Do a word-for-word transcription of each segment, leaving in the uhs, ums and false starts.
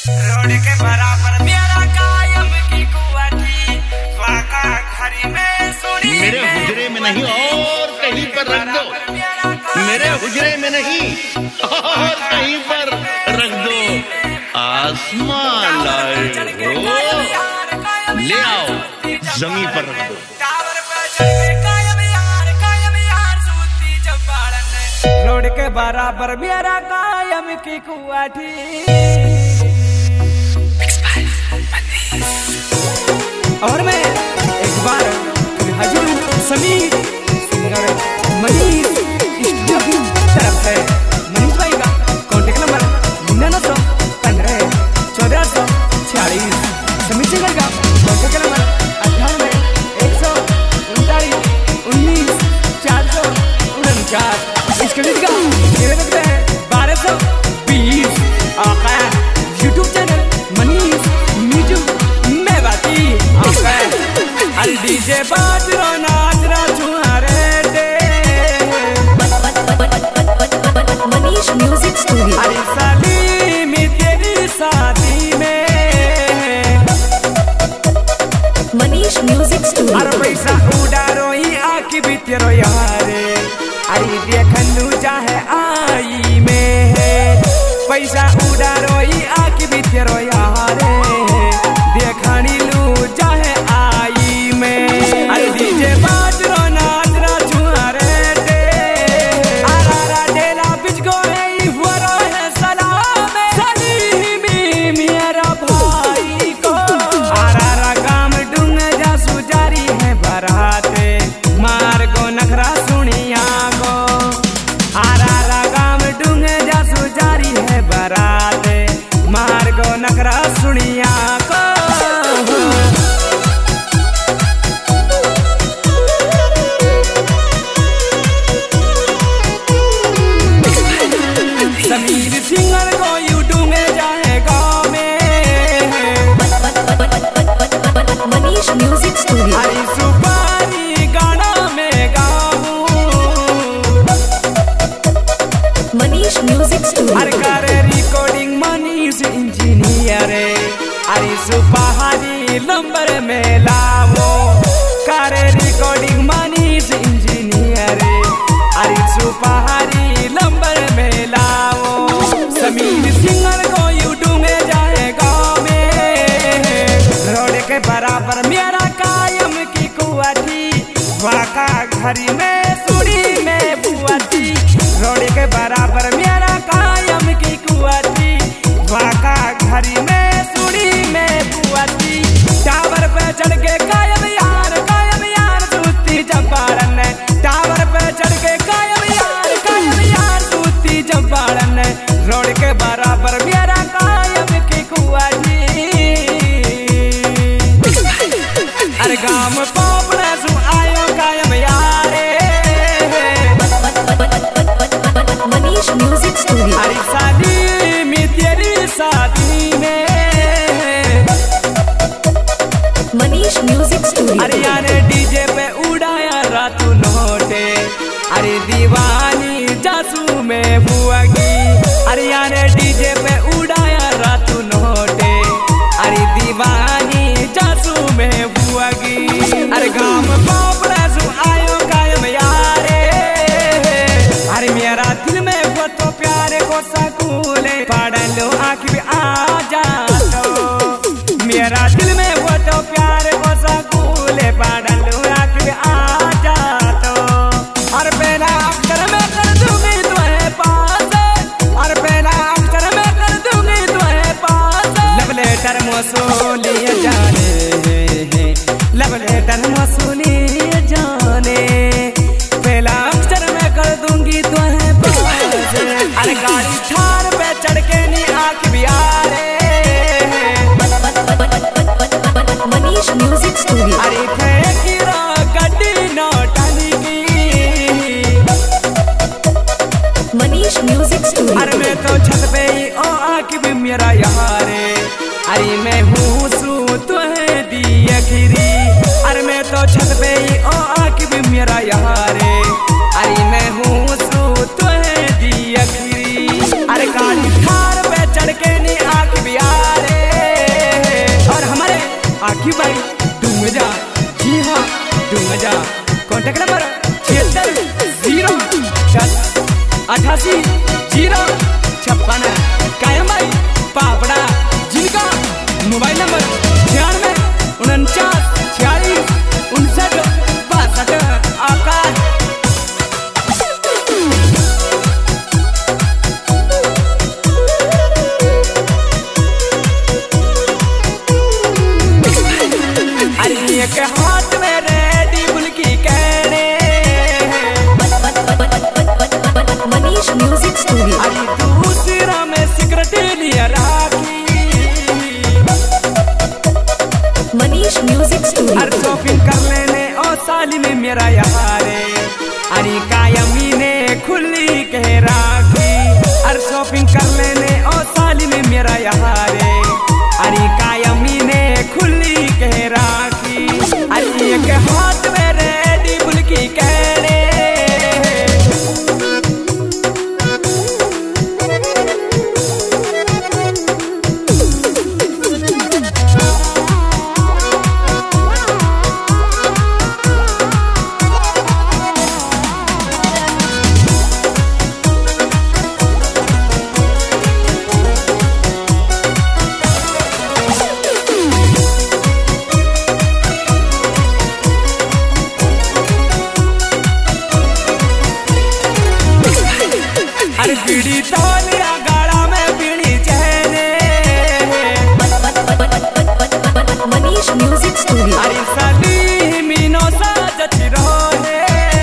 Road के बराबर मेरा कायम की कुआठी, वाका घर में सोनी मेरे हुजरे में नहीं और कहीं पर रख दो, मेरे हुजरे में नहीं और कहीं पर रख दो। आसमान लाए हो ले आओ जमीन पर रख दो। टावर पे चढ़ के कायम यार कायम यार सूती चंपारण, रोड के बराबर मेरा कायम की कुआठी। और मैं एक बार हाजिर हूँ समीर सिंगर मनीष स्टूडियो की तरफ से। मनीष भाई का कॉन्टेक्ट नंबर निन्यानवे सौ पंद्रह चौदह सौ छियालीस। समीर सिंगर का कॉन्टेक्ट नंबर अट्ठानवे एक सौ उनतालीस उन्नीस चार सौ उनचास। इसके लिए का मेरे लगते हैं बारह सौ बीस। आका यूट्यूब चैनल मनीष म्यूजिक में बाती आका अरे डीजे बाज रो नाच रो छुहारे दे मनीष म्यूजिक स्टूडियो। अरे साली में तेरी शादी में मनीष म्यूजिक स्टूडियो। अरे पैसा उड़ारो ही आके भी तेरो यारे, अरे देखनु चाहे आई में पैसा उड़ारो ही आके भी तेरो यारे, देखनी लू चाहे आई में। अरे डीजे बाज रो नाच रो छुहारे दे आरा रा डेला बिच गोए हुरो है सलाम सली में मेरा भाई को। आरा रा गाम डूंग जा सुजारी है बराते मार को नखरा सुनिया को। आरा रा गाम डूंग जा सुजारी है बराते मार को नखरा सुनिया को। समीर सिंगर को यूट्यूब में जाएगा में मनीष म्यूजिक स्टूडियो। हरी सुपारी गाना में गाऊं मनीष म्यूजिक स्टूडियो। हर करे रिकॉर्डिंग मनीष इंजीनियर हरी सुपारी नंबर में लाओ करे रिकॉर्डिंग मनीष इंजीनियर हरी सुपारी नंबर में लाओ। समीर सिंगर को यूट्यूब में जाएगा में रोड के बराबर मेरा कायम की कुआठी, वाका घरी में सुड़ी में बुआती। रोड के बराबर मेरा कायम की कुआठी, वाका घरी में सुड़ी में बुआती। टावर पे चढ़ के कायम यार कायम यार सूती चंपारण, टावर पे चढ़ के कायम यार कायम यार सूती चंपारण, रोड के बराबर मेरा कायम की कुआठी। अरे गाम पापड़ा सु आयो कायम यारे मनीष म्यूजिक स्टूडियो। अरे शादी में तेरी शादी में मनीष म्यूजिक स्टूडियो। अरे यार डीजे पे उड़ाया रातू नोटे, अरे दीवानी जासू में बुआगी। अरे यार डीजे पे उड़ाया रातू नोटे, अरे दीवानी जासू में बुआगी। अरे गाम पापड़ा सु आयो कायम यारे, अरे मेरा दिल में वो तो प्यारे को सकूले पढ़ लो आँख भी आ जा तो। मेरा दिल में वो तो प्यारे को सकूले पढ़ लो आँख भी आ जा तो। और पहला अक्षर में कर दूंगी तुम्हें पास, और पहला अक्षर में कर दूंगी तुम्हें पास। लव लेटर मौसूलिए जाने, लव लेटर मौसूलिए जाने, पहला अक्षर में कर दूंगी तुम्हें पास। अरे गाड़ी थार पे चढ़ के नी आँख भी आ रे मनीष म्यूजिक स्टूडियो। अरे फेंकी रो गड्डी नौटनी की। Manish music studio. अरे मैं तो छत पे ही ओ आँख भी मेरा यारे, अरे मैं हूँ सू तुम्हें दी अखिरी। अरे मैं तो छत पे ही ओ आँख भी मेरा यारे, अरे मैं हूँ सू तुम्हें दी अखिरी। अरे गाड़ी थार पे चढ़ के नी आँख भी आ लिया राखी। मनीष म्यूजिक हर स्टूडियो। शॉपिंग कर लेने ओ साली में मेरा यारे, अरे कायमी ने खुली कह राखी। हर शॉपिंग कर लेने ओ साली में मेरा यारे, अरे कायमी ने खुली कह राखी। अरे एक हाथ में रेडी बुल की कहने, अरे पीड़ी तौलिया गाड़ा में पीड़ी चहने। Manish music studio. अरे साली मीनो सा जच रोहे,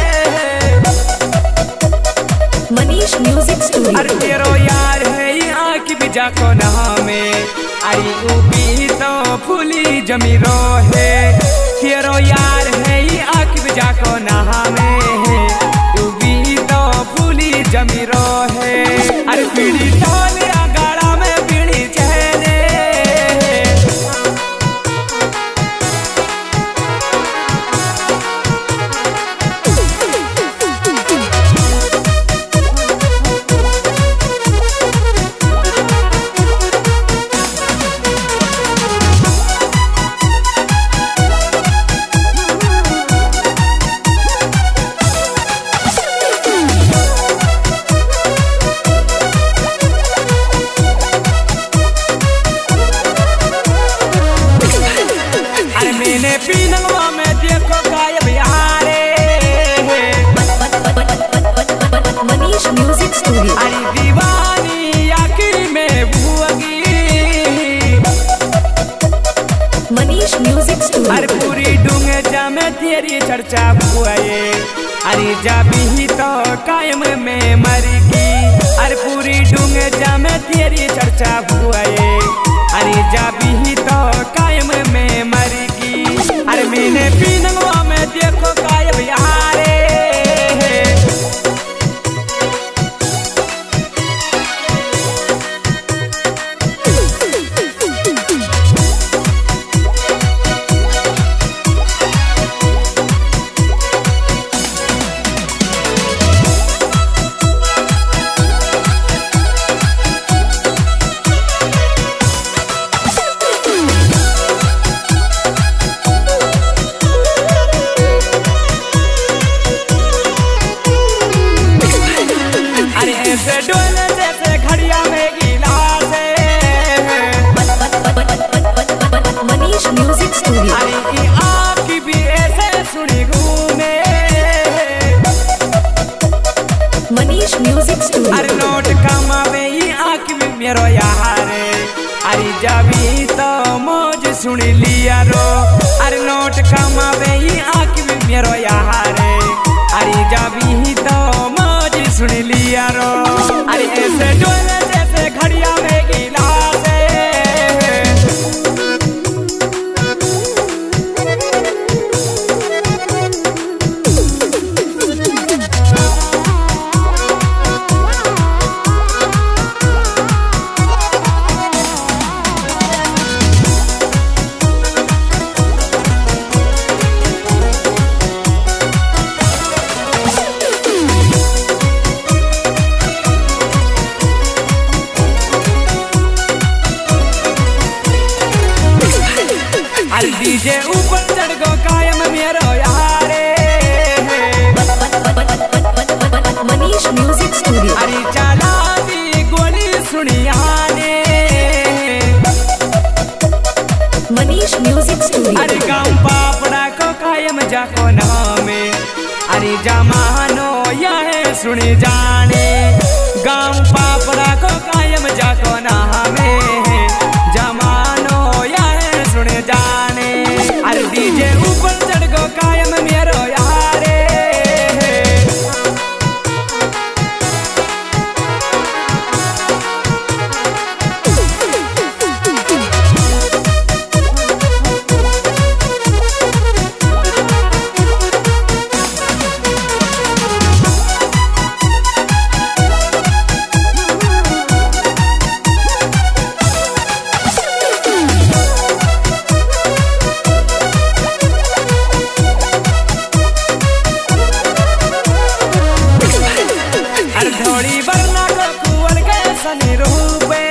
मनीष म्यूजिक स्टूडियो। अरे तेरो यार है ये आँख बिजा को नहा में, अरे ऊपी तो फूली जमी रोहे। तेरो यार है ये आँख बिजा को नहा में, ऊपी तो फूली जमी रोहे। अरे पीड़ी तौलिया गाड़ा में पीड़ी चहने, मैंने पीनवा में देखो गायब यारे। Manish music studio. अरे दीवानी आखिरी में भुअगी, मनीष म्यूजिक स्टूडियो। अरे पूरी डूंगे जामे तेरी चर्चा हुए, अरे जाबी ही तो कायम में मरगी। अरे पूरी डूंगे जामे तेरी चर्चा हुए, अरे जाबी ही तो कायम में मरगी। अरे मैंने पीनवा में देखो गायब यारे, ऐसे डोले जैसे घड़िया में गिलास है। Manish music studio. अरे की आँख भी ऐसे सुनी घूमे, मनीष म्यूजिक स्टूडियो। अरे नोट कमावे ये आँख में मेरो यारे, अरे जाबी तो मौज सुन लिया रो। अरे नोट कमावे ये आँख में मेरो यारे, अरे जाबी तो मौज सुन लिया रो। अरे ऐसे डोले जैसे घड़िया में गिलास है। अरे डीजे ऊपर चढ़ गो कायम मेरो यारे। Manish music studio. अरे चला दी गोली सुनिया ने, मनीष म्यूजिक स्टूडियो। अरे गाँव पापड़ा को कायम जाको नामे, अरे जमानो यह सुनी जाने। गाँव पापड़ा को कायम जाको नामे, जमानो यह सुन जाने। अरे डीजे ऊपर चढ़ गो कायम मेरो यारे। रूपे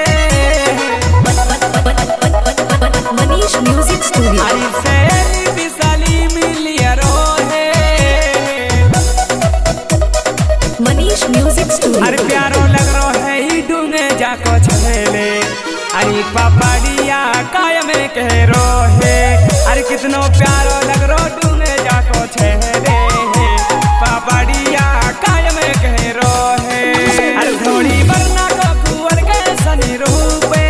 मनीष म्यूजिक स्टूडियो अरे सैली विशाली मिलिया रोहे मनीष म्यूजिक स्टूडियो अरे प्यारो लग रो है ही डूंगे जाको छेले अरे पापड़िया काय में कह रो है अरे कितनो प्यारो लग रो डूंगे जाको छेले पापड़िया काय में कह रो है अरे थोड़ी वरना को कुंवर के सनी रूपे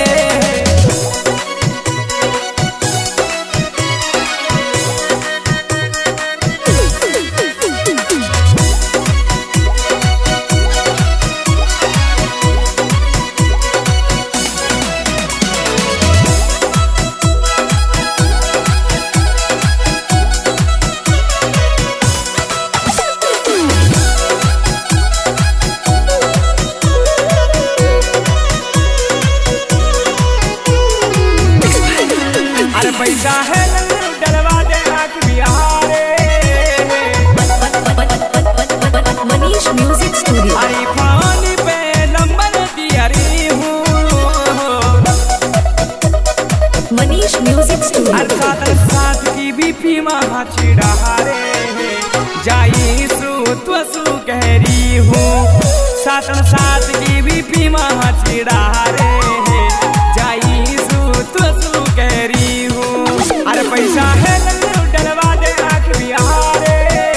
पैसा है डलवा दे आँख बिहारे मनीष म्यूजिक स्टूडियो अरे पानी पे नंबर दिया रही हूँ मनीष म्यूजिक स्टूडियो अरे साथ साथ की भी फीमा छिड़ा रे जाई सु तो सु कह रही हूँ साथ साथ की भी फीमा छिड़ा रे जाई सु तो सु कह रही हूँ अरे पैसा है डलवा दे आँख बिहारे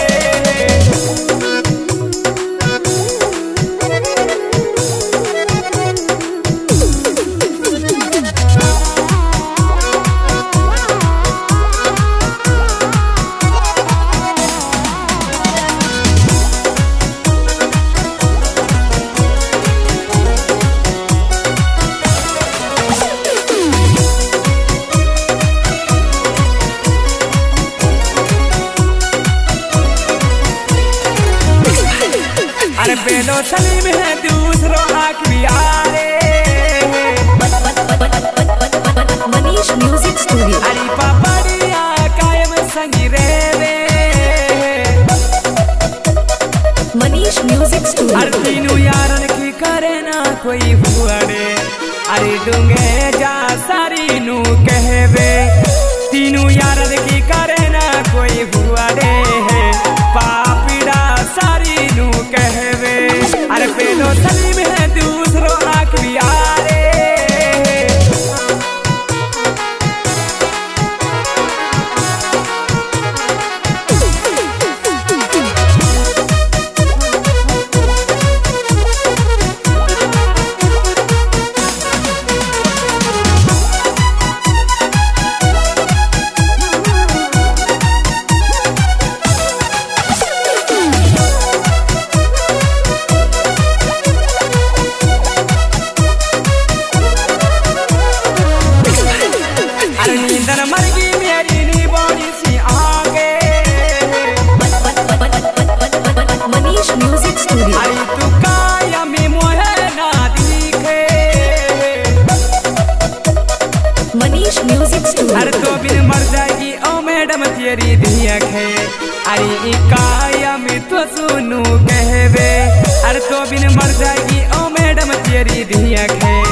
अरे बेलो सलीम है दूसरो आँख बिहारे मनीष म्यूजिक स्टूडियो अरे पापड़िया कायम संगी रे रे मनीष म्यूजिक स्टूडियो अरे तीनों यारन की करे ना कोई हुआ रे अरे डूंगे जा सारी नू कहवे तीनों यारन की करे ना कोई हुआ रे पापीड़ा सारी नू कहवे अरे पेलो सलीम है दूसरो आँख बिहारे मरगी मेरी नी बॉडी सी आगे मनीष म्यूजिक स्टूडियो अरे तू काया में मोहे ना दिखे मनीष म्यूजिक स्टूडियो अरे तो बिन मर जाएगी ओ मैडम तेरी धिया खे अरे काया में तो सुनू कहवे अरे तो बिन मर जाएगी ओ मैडम तेरी धिया खे